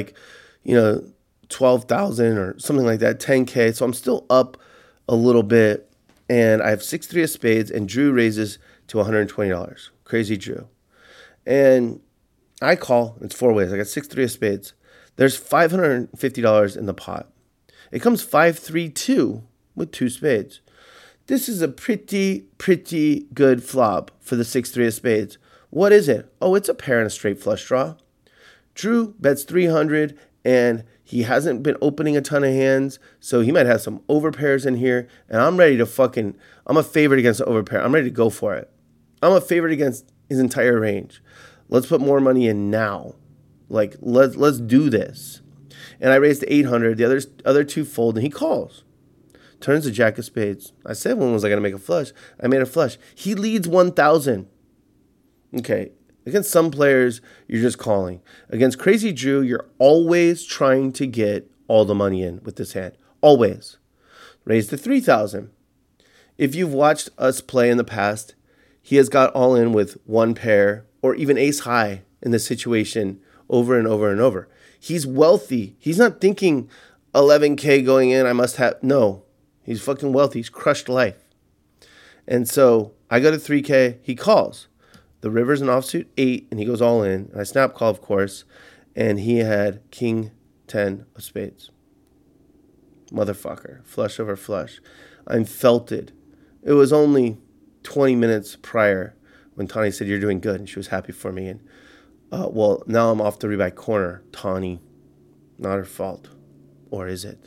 12,000 or something like that, 10K. So I'm still up a little bit. And I have 6-3 of spades, and Drew raises to $120. Crazy Drew. And I call. It's 4 ways. I got 6-3 of spades. There's $550 in the pot. It comes 5-3-2 with 2 spades. This is a pretty good flop for the 6-3 of spades. What is it? Oh, it's a pair and a straight flush draw. Drew bets 300, and he hasn't been opening a ton of hands, so he might have some overpairs in here, and I'm ready to I'm a favorite against the overpair. I'm ready to go for it. I'm a favorite against his entire range. Let's put more money in now. Let's do this. And I raised to 800. The other 2 fold, and he calls. Turns the jack of spades. I said, when was I going to make a flush? I made a flush. He leads 1,000. Okay. Against some players, you're just calling. Against Crazy Drew, you're always trying to get all the money in with this hand. Always. Raise to 3,000. If you've watched us play in the past, he has got all in with 1 pair or even ace high in this situation over and over and over. He's wealthy. He's not thinking 11K going in, I must have. No, he's fucking wealthy. He's crushed life. And so I go to 3K. He calls. The river's an offsuit 8, and he goes all in. And I snap call, of course, and he had king 10 of spades. Motherfucker. Flush over flush. I'm felted. It was only 20 minutes prior when Tawny said, "You're doing good," and she was happy for me. And well, now I'm off the rebuy corner. Tawny, not her fault. Or is it?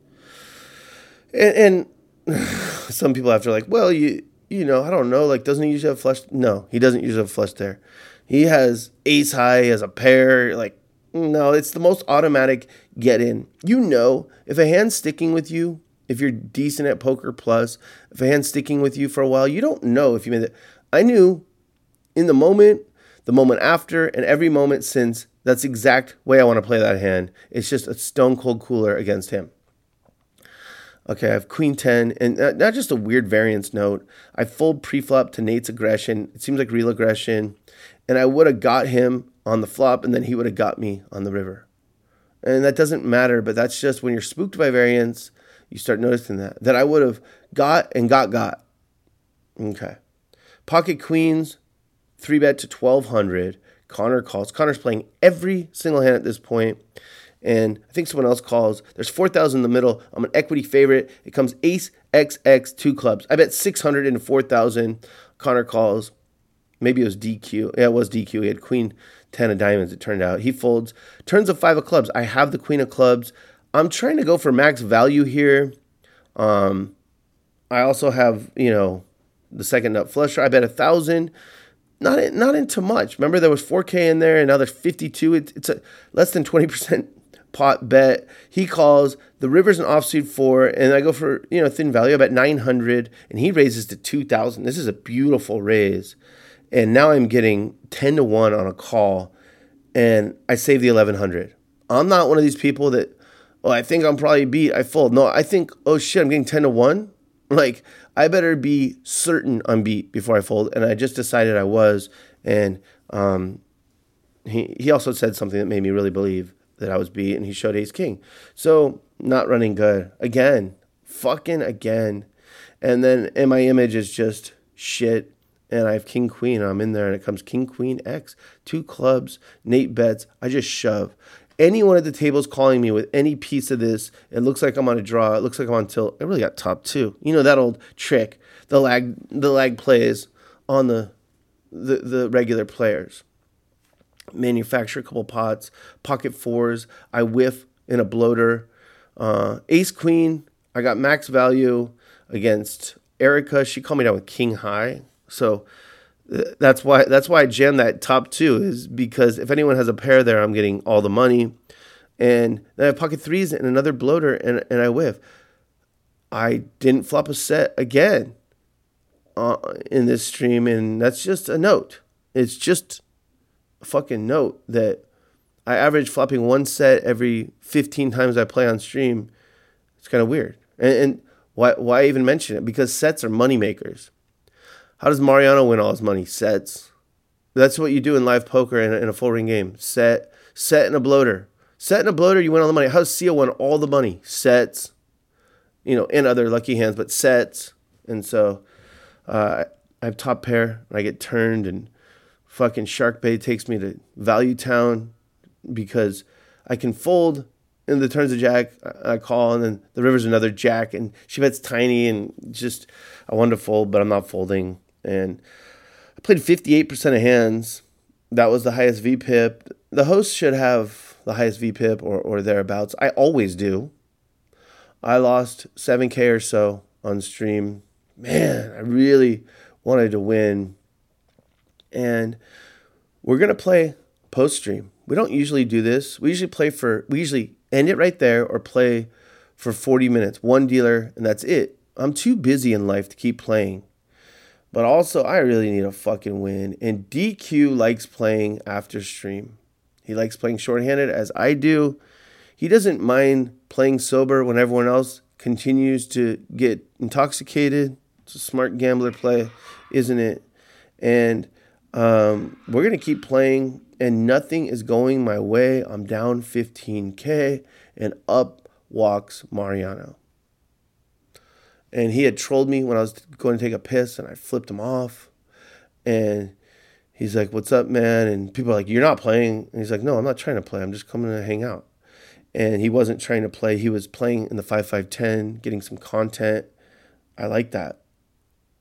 And some people after like, well, you know, I don't know, like, doesn't he usually have flush? No, he doesn't usually have flush there. He has ace high as a pair. Like, no, it's the most automatic get in. You know, if a hand's sticking with you, if you're decent at poker plus, if a hand's sticking with you for a while, you don't know if you made it. I knew in the moment after, and every moment since, that's the exact way I want to play that hand. It's just a stone cold cooler against him. Okay, I have queen 10, and not just a weird variance note. I fold preflop to Nate's aggression. It seems like real aggression. And I would have got him on the flop, and then he would have got me on the river. And that doesn't matter, but that's just when you're spooked by variance, you start noticing that I would have got. Okay. Pocket queens, 3-bet to 1,200. Connor calls. Connor's playing every single hand at this point. And I think someone else calls. There's 4,000 in the middle. I'm an equity favorite. It comes ace, XX, 2 clubs. I bet 600 into 4,000. Connor calls. Maybe it was DQ. Yeah, it was DQ. He had queen 10 of diamonds, it turned out. He folds. Turns of 5 of clubs. I have the queen of clubs. I'm trying to go for max value here. I also have, the second nut flusher. I bet 1,000. Not into much. Remember, there was 4K in there, and now there's 52. It's a less than 20% pot bet. He calls. The river's an offsuit 4, and I go for thin value. I bet 900, and he raises to 2,000. This is a beautiful raise, and now I'm getting 10 to 1 on a call, and I save the 1,100. I'm not one of these people that, I think I'm probably beat. I fold. No, I think, oh shit, I'm getting 10 to 1. Like, I better be certain I'm beat before I fold. And I just decided I was. And he also said something that made me really believe that I was beat. And he showed ace king. So, not running good. Again. Fucking again. And then my image is just shit. And I have king queen. I'm in there and it comes king queen X. 2 clubs. Nate bets. I just shove. Anyone at the table is calling me with any piece of this. It looks like I'm on a draw. It looks like I'm on tilt. I really got top 2. You know that old trick. The lag plays on the regular players. Manufacture a couple pots. Pocket 4s. I whiff in a bloater. Ace queen. I got max value against Erica. She called me down with king high. So that's why I jammed that top 2, is because if anyone has a pair there, I'm getting all the money. And then I have pocket 3s and another bloater, and I whiff. I didn't flop a set again in this stream, and that's just a note. It's just a fucking note that I average flopping 1 set every 15 times I play on stream. It's kind of weird. And why even mention it? Because sets are money makers. How does Mariano win all his money? Sets. That's what you do in live poker in a full ring game. Set and a bloater. Set and a bloater, you win all the money. How does Sia win all the money? Sets. And other lucky hands, but sets. And so I have top pair, and I get turned, and fucking Shark Bay takes me to Value Town because I can fold in the turns of jack. I call, and then the river's another jack, and she bets tiny, and just I wanted to fold, but I'm not folding. And I played 58% of hands. That was the highest VPIP. The host should have the highest VPIP or thereabouts. I always do. I lost 7K or so on stream. Man, I really wanted to win. And we're going to play post-stream. We don't usually do this. We usually end it right there or play for 40 minutes. One dealer, and that's it. I'm too busy in life to keep playing. But also, I really need a fucking win. And DQ likes playing after stream. He likes playing shorthanded, as I do. He doesn't mind playing sober when everyone else continues to get intoxicated. It's a smart gambler play, isn't it? And we're going to keep playing, and nothing is going my way. I'm down 15K, and up walks Mariano. And he had trolled me when I was going to take a piss, and I flipped him off. And he's like, "What's up, man?" And people are like, "You're not playing." And he's like, "No, I'm not trying to play. I'm just coming to hang out." And he wasn't trying to play. He was playing in the 5-5-10, getting some content. I like that.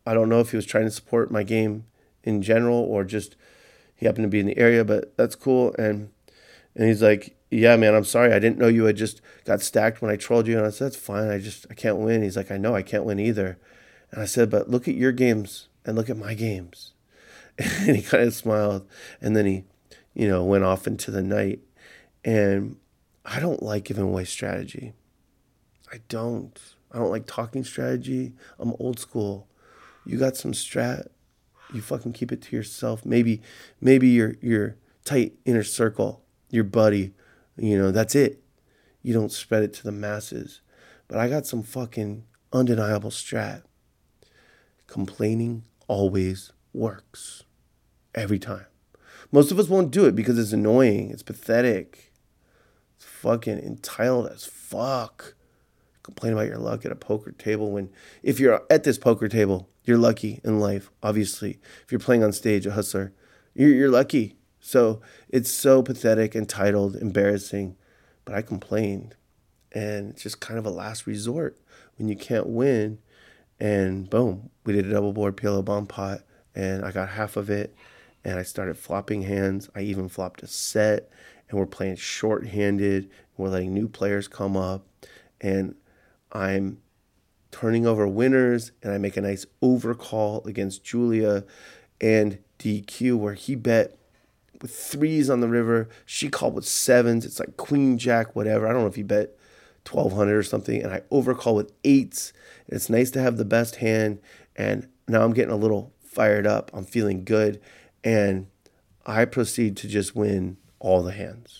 I don't know if he was trying to support my game in general or just he happened to be in the area, but that's cool. And he's like, yeah, man, I'm sorry. I didn't know you had just got stacked when I trolled you. And I said, that's fine. I can't win. He's like, I know I can't win either. And I said, but look at your games and look at my games. And he kind of smiled. And then he, went off into the night. And I don't like giving away strategy. I don't. I don't like talking strategy. I'm old school. You got some strat, you fucking keep it to yourself. Maybe your tight inner circle, your buddy, that's it. You don't spread it to the masses. But I got some fucking undeniable strat. Complaining always works. Every time. Most of us won't do it because it's annoying. It's pathetic. It's fucking entitled as fuck. Complain about your luck at a poker table when, if you're at this poker table, you're lucky in life, obviously. If you're playing on stage, a hustler, you're lucky. So it's so pathetic, entitled, embarrassing. But I complained. And it's just kind of a last resort when you can't win. And boom, we did a double board PLO bomb pot. And I got half of it. And I started flopping hands. I even flopped a set. And we're playing short-handed. We're letting new players come up. And I'm turning over winners, and I make a nice overcall against Julia and DQ where he bet with threes on the river. She called with sevens. It's like queen, jack, whatever. I don't know if he bet 1,200 or something. And I overcall with eights. And it's nice to have the best hand. And now I'm getting a little fired up. I'm feeling good. And I proceed to just win all the hands.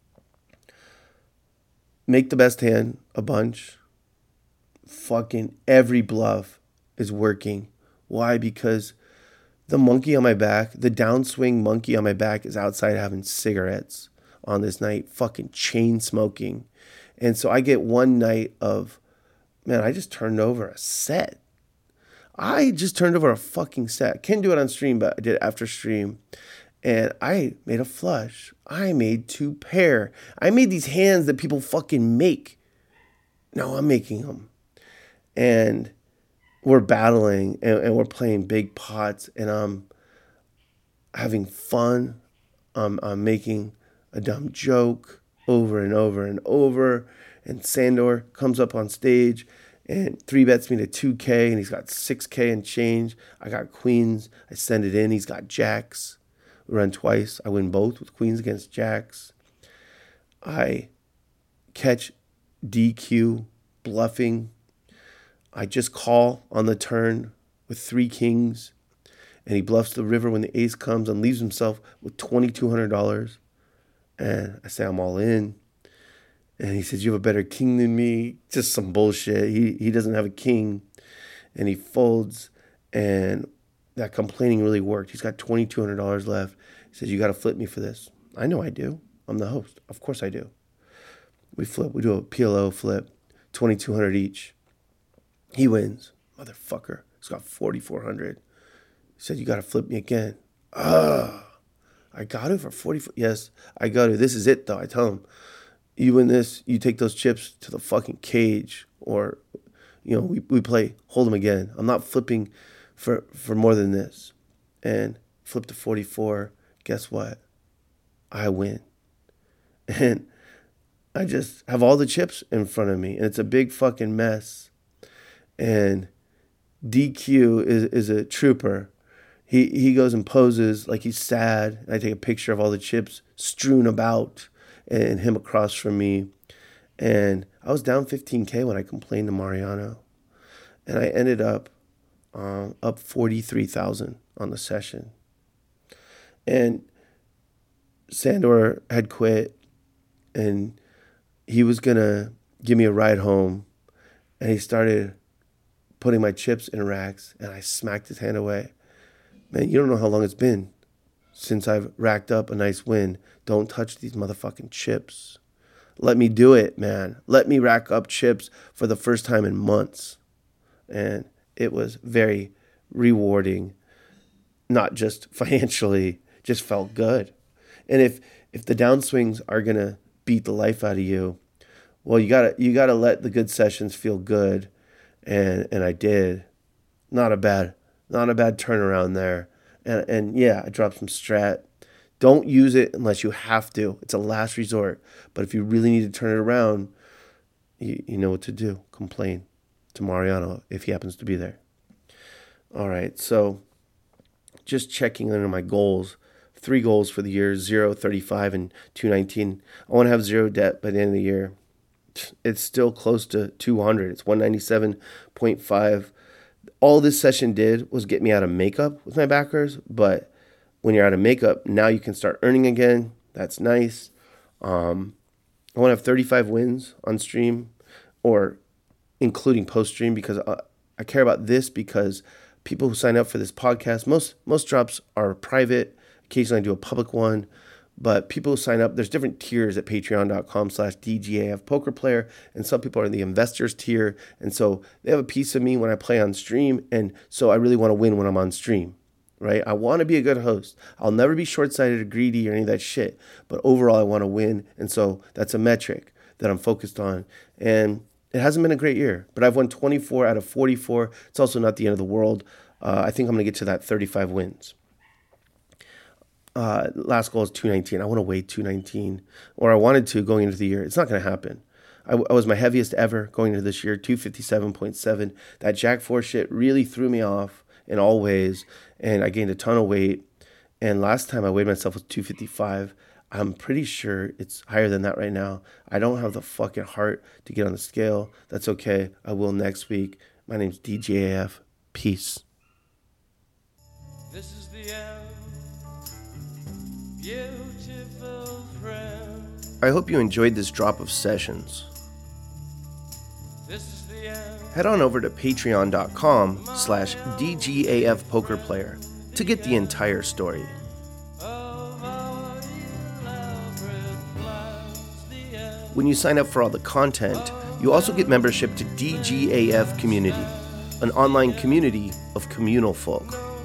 Make the best hand a bunch. Fucking every bluff is working. Why? Because the monkey on my back, the downswing monkey on my back is outside having cigarettes on this night, fucking chain smoking. And so I get one night of, man, I just turned over a set. I just turned over a fucking set. Can't do it on stream, but I did it after stream. And I made a flush. I made 2 pair. I made these hands that people fucking make. Now I'm making them. And we're battling and we're playing big pots and I'm having fun. I'm making a dumb joke over and over and over. And Sandor comes up on stage and 3-bets me to 2K and he's got 6K and change. I got queens. I send it in. He's got jacks. We run twice. I win both with queens against jacks. I catch DQ bluffing. I just call on the turn with 3 kings, and he bluffs the river when the ace comes and leaves himself with $2,200. And I say, I'm all in. And he says, you have a better king than me. Just some bullshit. He doesn't have a king. And he folds, and that complaining really worked. He's got $2,200 left. He says, you got to flip me for this. I know I do. I'm the host. Of course I do. We flip. We do a PLO flip, $2,200 each. He wins. Motherfucker. He's got $4,400. He said, you got to flip me again. I got it for 40. Yes, I got it. This is it, though. I tell him, you win this, you take those chips to the fucking cage. Or, we play hold 'em again. I'm not flipping for more than this. And flip to 44. Guess what? I win. And I just have all the chips in front of me. And it's a big fucking mess. And DQ is a trooper. He goes and poses like he's sad. And I take a picture of all the chips strewn about and him across from me. And I was down 15K when I complained to Mariano. And I ended up 43,000 on the session. And Sandor had quit. And he was going to give me a ride home. And he started putting my chips in racks, and I smacked his hand away. Man, you don't know how long it's been since I've racked up a nice win. Don't touch these motherfucking chips. Let me do it, man. Let me rack up chips for the first time in months. And it was very rewarding, not just financially, just felt good. And if the downswings are going to beat the life out of you, well, you gotta let the good sessions feel good. And I did. Not a bad Not a bad turnaround there. And yeah, I dropped some strat. Don't use it unless you have to. It's a last resort. But if you really need to turn it around, you know what to do. Complain to Mariano if he happens to be there. All right, so just checking under my goals. 3 goals for the year: 0, 35, and 219. I want to have 0 debt by the end of the year. It's still close to 200. It's 197.5. All this session did was get me out of makeup with my backers, but when you're out of makeup, now you can start earning again. That's nice. I want to have 35 wins on stream, or including post stream, because I care about this because people who sign up for this podcast, most drops are private. Occasionally I do a public one, but people who sign up, there's different tiers at patreon.com/DGAF poker player, and some people are in the investors tier, and so they have a piece of me when I play on stream, and so I really want to win when I'm on stream. Right? I want to be a good host. I'll never be short-sighted or greedy or any of that shit. But overall, I want to win. And so that's a metric that I'm focused on. And it hasn't been a great year, but I've won 24 out of 44. It's also not the end of the world. I think I'm going to get to that 35 wins. Last goal is 219. I want to weigh 219, or I wanted to going into the year. It's not going to happen. I was my heaviest ever going into this year, 257.7. That Jack 4 shit really threw me off in all ways, and I gained a ton of weight. And last time I weighed myself with 255. I'm pretty sure it's higher than that right now. I don't have the fucking heart to get on the scale. That's okay. I will next week. My name's DGAF. Peace. This is the end. Beautiful friend. I hope you enjoyed this drop of sessions. This is the end. Head on over to patreon.com/DGAF poker player to get the entire story. When you sign up for all the content, you also get membership to DGAF Community, an online community of communal folk.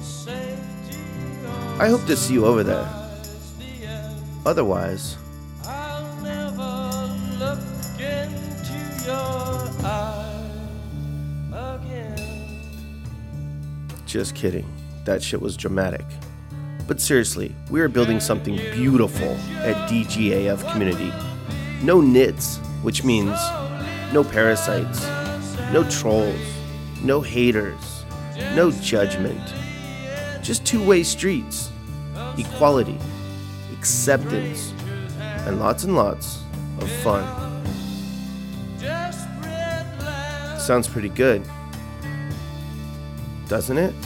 I hope to see you over there. Otherwise, I'll never look into your eyes again. Just kidding. That shit was dramatic. But seriously, we are building something beautiful at DGAF Community. No nits, which means no parasites, no trolls, no haters, no judgment. Just two-way streets, equality, acceptance, and lots of fun. Sounds pretty good, doesn't it?